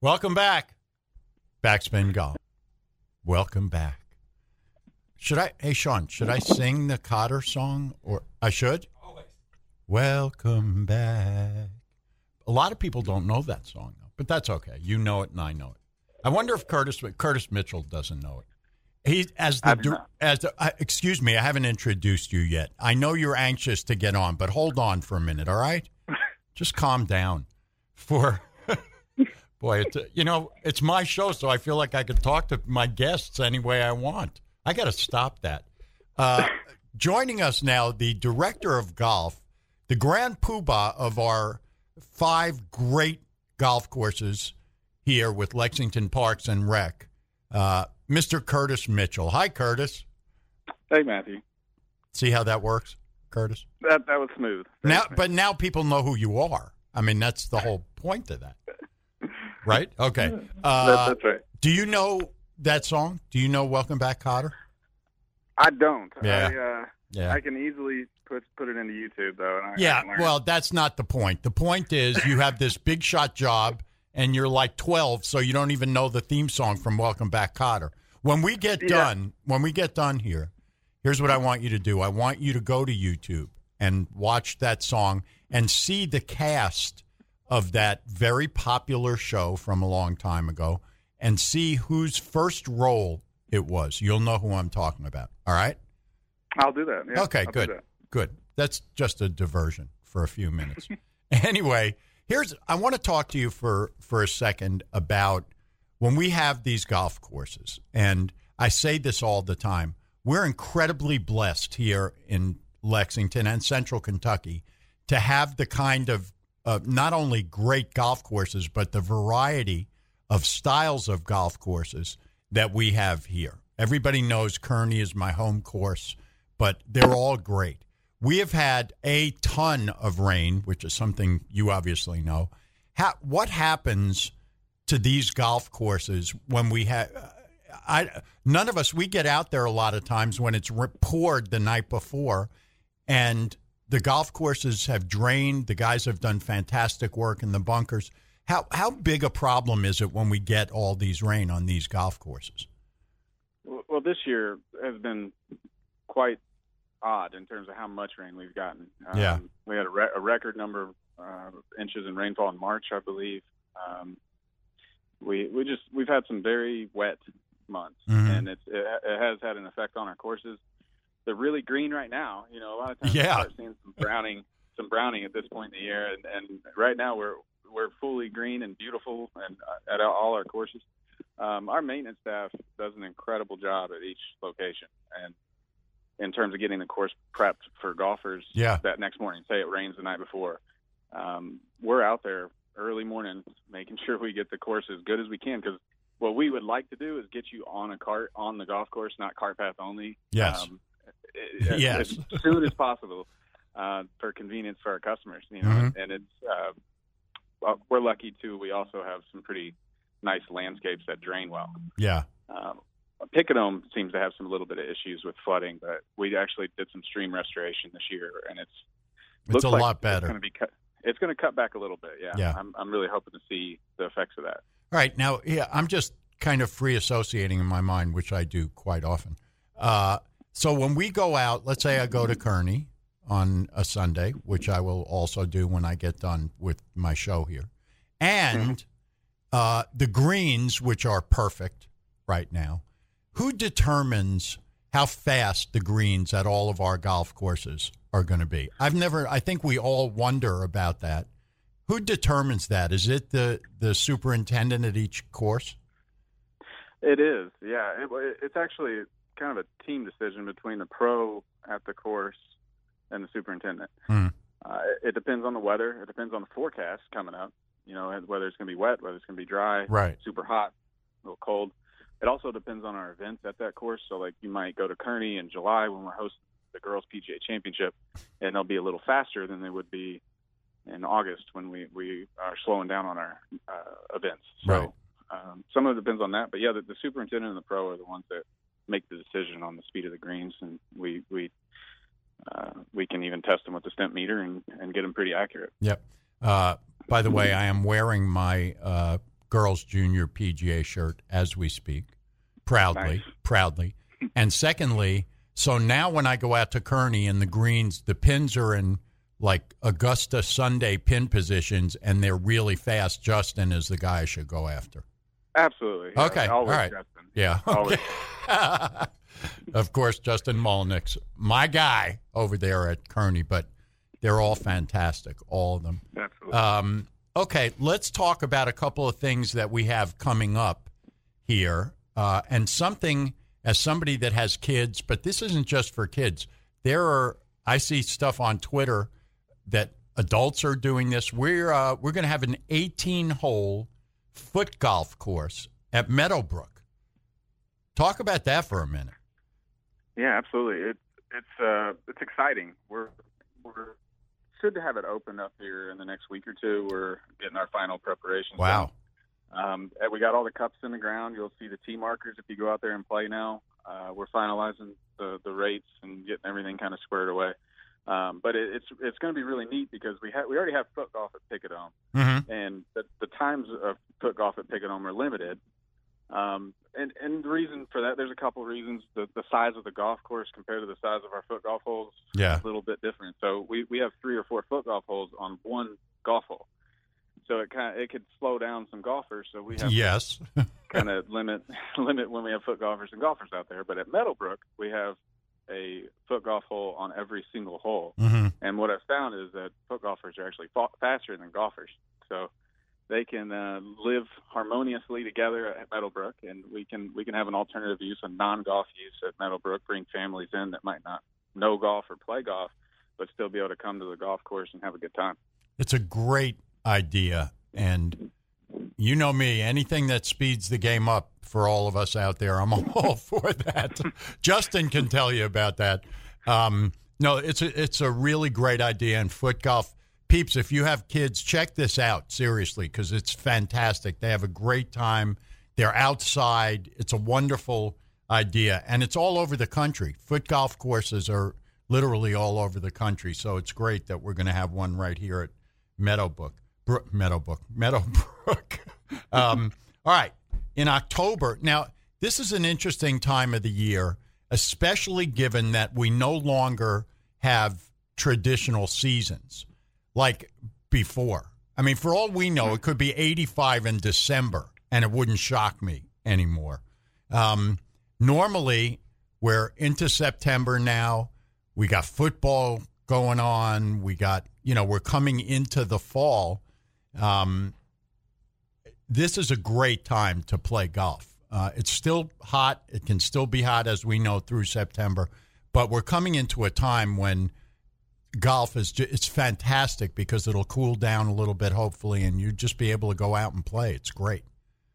Welcome back. Backspin Golf. Welcome back. Hey, Sean, should I sing the Cotter song? Or I should? Always. Welcome back. A lot of people don't know that song, though, but that's okay. You know it and I know it. I wonder if Curtis Mitchell doesn't know it. Excuse me, I haven't introduced you yet. I know you're anxious to get on, but hold on for a minute, all right? Just calm down. Boy, it's my show, so I feel like I could talk to my guests any way I want. I got to stop that. Joining us now, the director of golf, the grand poobah of our 5 great golf courses here with Lexington Parks and Rec, Mr. Curtis Mitchell. Hi, Curtis. Hey, Matthew. See how that works, Curtis? That was smooth. But now people know who you are. I mean, that's the whole point of that. Right? Okay. That's right. Do you know that song? Do you know Welcome Back, Cotter? I don't. Yeah. I can easily put it into YouTube, though. Well, that's not the point. The point is you have this big shot job, and you're like 12, so you don't even know the theme song from Welcome Back, Cotter. When we get done here, here's what I want you to do. I want you to go to YouTube and watch that song and see the cast of that very popular show from a long time ago and see whose first role it was. You'll know who I'm talking about. All right? I'll do that. Yeah, okay, good. That's just a diversion for a few minutes. Anyway, I want to talk to you for a second about when we have these golf courses, and I say this all the time, we're incredibly blessed here in Lexington and Central Kentucky to have the kind of not only great golf courses, but the variety of styles of golf courses that we have here. Everybody knows Kearney is my home course, but they're all great. We have had a ton of rain, which is something you obviously know. What happens to these golf courses when we have none of us, we get out there a lot of times when it's poured the night before, and the golf courses have drained. The guys have done fantastic work in the bunkers. How big a problem is it when we get all these rain on these golf courses? Well, this year has been quite odd in terms of how much rain we've gotten. We had a record number of inches in rainfall in March, I believe. We've had some very wet months, and it has had an effect on our courses. They're really green right now. You know, a lot of times we start seeing some browning at this point in the year, and right now we're fully green and beautiful, and at all our courses. Our maintenance staff does an incredible job at each location, and in terms of getting the course prepped for golfers that next morning. Say it rains the night before, we're out there early morning making sure we get the course as good as we can, because what we would like to do is get you on a cart on the golf course, not cart path only. Yes. As soon as possible, for convenience for our customers, you know, and it's we're lucky too. We also have some pretty nice landscapes that drain well. Yeah. Picadome seems to have some little bit of issues with flooding, but we actually did some stream restoration this year, and it's a lot better. It's going to cut back a little bit. Yeah. I'm really hoping to see the effects of that. All right. Now, I'm just kind of free associating in my mind, which I do quite often. So when we go out, let's say I go to Kearney on a Sunday, which I will also do when I get done with my show here, and the greens, which are perfect right now, who determines how fast the greens at all of our golf courses are going to be? I think we all wonder about that. Who determines that? Is it the superintendent at each course? It is, yeah. It's actually kind of a team decision between the pro at the course and the superintendent. It depends on the weather. It depends on the forecast coming up, you know, whether it's going to be wet, whether it's going to be dry, super hot, a little cold. It also depends on our events at that course. So, like, you might go to Kearney in July when we're hosting the Girls PGA Championship, and they'll be a little faster than they would be in August when we are slowing down on our events. So some of it depends on that. But, yeah, the superintendent and the pro are the ones that make the decision on the speed of the greens, and we can even test them with the stent meter and get them pretty accurate. Yep. By the way, I am wearing my girls' junior PGA shirt as we speak, proudly. And secondly, so now when I go out to Kearney and the greens, the pins are in like Augusta Sunday pin positions, and they're really fast. Justin is the guy I should go after. Absolutely. Okay. Always all right. Justin. Yeah. Always. Okay. Of course, Justin Molnick's my guy over there at Kearney, but they're all fantastic, all of them. Absolutely. Okay, let's talk about a couple of things that we have coming up here, and something as somebody that has kids, but this isn't just for kids. I see stuff on Twitter that adults are doing this. We're going to have an 18-hole foot golf course at Meadowbrook. Talk about that for a minute. Yeah, absolutely. It's exciting. We're should have it open up here in the next week or two. We're getting our final preparations. Wow. We got all the cups in the ground. You'll see the tee markers if you go out there and play now. We're finalizing the rates and getting everything kind of squared away. But it's going to be really neat because we already have foot golf at Picket Home, and the times of foot golf at Picket Home are limited. And the reason for that, there's a couple of reasons. The size of the golf course compared to the size of our foot golf holes is a little bit different. So we have 3 or 4 foot golf holes on one golf hole. So it could slow down some golfers. So we have to kind of limit when we have foot golfers and golfers out there. But at Meadowbrook, we have a foot golf hole on every single hole. And what I've found is that foot golfers are actually faster than golfers. So they can live harmoniously together at Meadowbrook, and we can have an alternative use, a non-golf use at Meadowbrook, bring families in that might not know golf or play golf, but still be able to come to the golf course and have a good time. It's a great idea, and you know me, anything that speeds the game up for all of us out there, I'm all for that. Justin can tell you about that. No, it's a really great idea, and foot golf. Peeps, if you have kids, check this out, seriously, because it's fantastic. They have a great time. They're outside. It's a wonderful idea, and it's all over the country. Foot golf courses are literally all over the country, so it's great that we're going to have one right here at Meadowbrook. All right, in October. Now, this is an interesting time of the year, especially given that we no longer have traditional seasons like before. I mean, for all we know, it could be 85 in December, and it wouldn't shock me anymore. Normally, we're into September now. We got football going on. We got, we're coming into the fall. This is a great time to play golf. It's still hot. It can still be hot, as we know, through September. But we're coming into a time when golf it's fantastic because it'll cool down a little bit, hopefully, and you just be able to go out and play. It's great.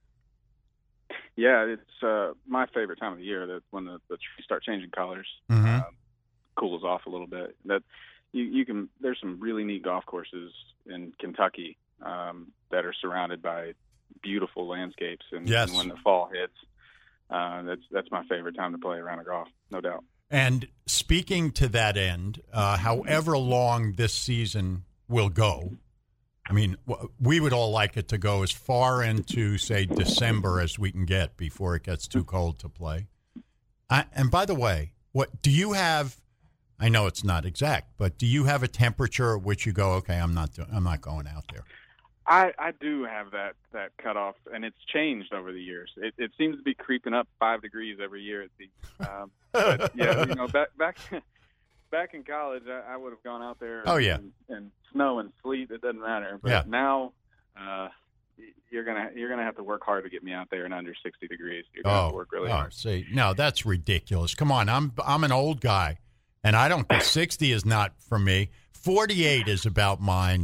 Yeah, it's my favorite time of the year. That when the trees start changing colors, cools off a little bit. That you can. There's some really neat golf courses in Kentucky that are surrounded by beautiful landscapes, and when the fall hits, that's my favorite time to play around a golf, no doubt. And speaking to that end, however long this season will go, I mean, we would all like it to go as far into, say, December as we can get before it gets too cold to play. And by the way, what do you have? I know it's not exact, but do you have a temperature at which you go, okay, I'm not going out there? I do have that cutoff, and it's changed over the years. It seems to be creeping up 5 degrees every year. It seems. But yeah, back in college, I would have gone out there. And snow and sleet. It doesn't matter. But now, you're gonna have to work hard to get me out there in under 60 degrees. You're gonna have to work really hard. See, no, that's ridiculous. Come on, I'm an old guy, and I don't think 60 is not for me. 48 is about my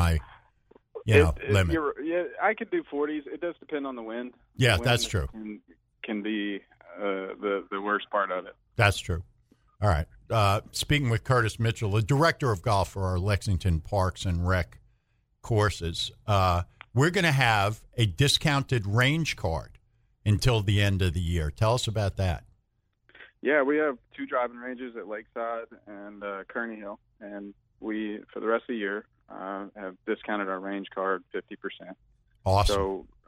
limit. I could do 40s. It does depend on the wind. Yeah, the wind that's true. Can be the worst part of it. That's true. All right. Speaking with Curtis Mitchell, the director of golf for our Lexington Parks and Rec courses, we're going to have a discounted range card until the end of the year. Tell us about that. Yeah, we have 2 driving ranges at Lakeside and Kearney Hill, and we, for the rest of the year, have discounted our range card 50%. Awesome. So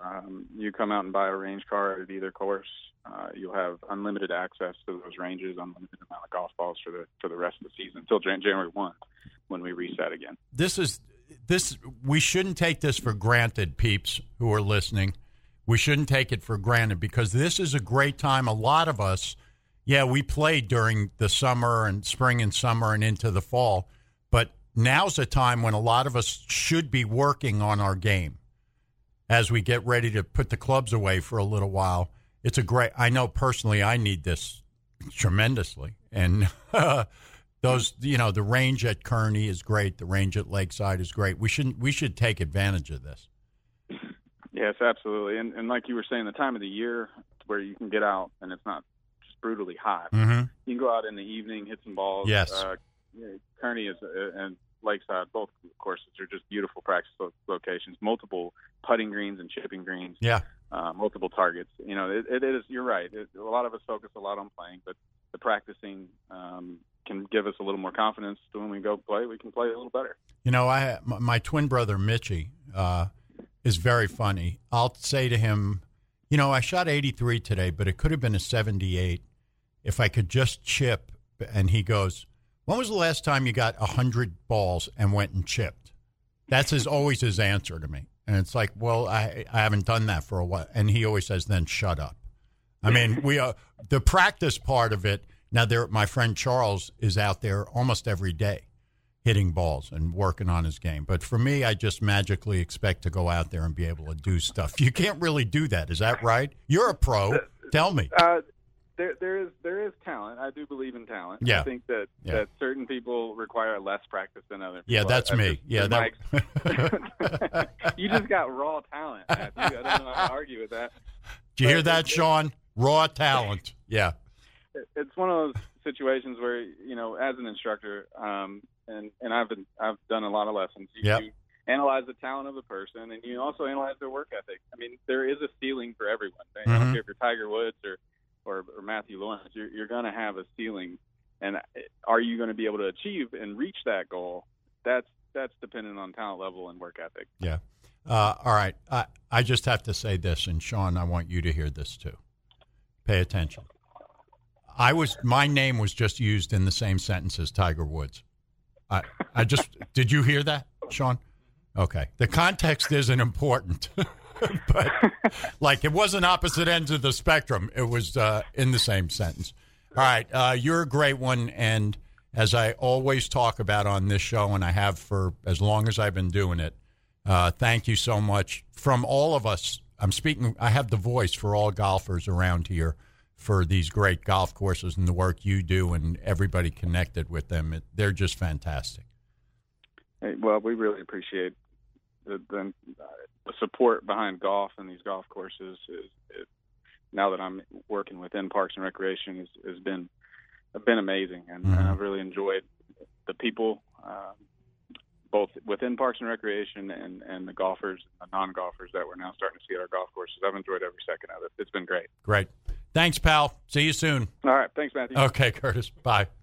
You come out and buy a range card at either course. You'll have unlimited access to those ranges, unlimited amount of golf balls for the rest of the season until January 1, when we reset again. We shouldn't take this for granted, peeps who are listening. We shouldn't take it for granted because this is a great time. A lot of us, we played during the summer and spring and summer and into the fall, but now's a time when a lot of us should be working on our game as we get ready to put the clubs away for a little while. I know personally I need this tremendously. And the range at Kearney is great. The range at Lakeside is great. We should take advantage of this. Yes, absolutely. And like you were saying, the time of the year where you can get out and it's not just brutally hot. Mm-hmm. You can go out in the evening, hit some balls. Yes. Kearney and Lakeside, both courses are just beautiful practice locations, multiple putting greens and chipping greens. Yeah. Multiple targets. It is, you're right. A lot of us focus a lot on playing, but the practicing can give us a little more confidence. So when we go play, we can play a little better. My twin brother, Mitchie, is very funny. I'll say to him, I shot 83 today, but it could have been a 78 if I could just chip. And he goes, when was the last time you got 100 balls and went and chipped? That's always his answer to me. And it's like, well, I haven't done that for a while. And he always says, then shut up. I mean, the practice part of it. Now, my friend Charles is out there almost every day hitting balls and working on his game. But for me, I just magically expect to go out there and be able to do stuff. You can't really do that. Is that right? You're a pro. Tell me. There is talent. I do believe in talent. Yeah. I think that certain people require less practice than others. Yeah, that's me. You just got raw talent, Matthew. I don't know how to argue with that. Did you hear that, Sean? Raw talent. Yeah. It's one of those situations where, as an instructor, and I've done a lot of lessons. You analyze the talent of the person, and you also analyze their work ethic. I mean, there is a ceiling for everyone. I don't care if you're Tiger Woods or Matthew Lawrence, you're going to have a ceiling, and are you going to be able to achieve and reach that goal? That's dependent on talent level and work ethic. Yeah. All right. I just have to say this, and Sean, I want you to hear this too. Pay attention. My name was just used in the same sentence as Tiger Woods. Did you hear that, Sean? Okay. The context isn't important. But it wasn't opposite ends of the spectrum. It was in the same sentence. All right. You're a great one. And as I always talk about on this show, and I have for as long as I've been doing it, thank you so much. From all of us, I have the voice for all golfers around here for these great golf courses and the work you do and everybody connected with them. They're just fantastic. Hey, well, we really appreciate the support behind golf and these golf courses. Now that I'm working within Parks and Recreation, has been amazing, and I've really enjoyed the people, both within Parks and Recreation and the golfers, the non-golfers that we're now starting to see at our golf courses. I've enjoyed every second of it. It's been great. Great. Thanks, pal. See you soon. All right. Thanks, Matthew. Okay, Curtis. Bye.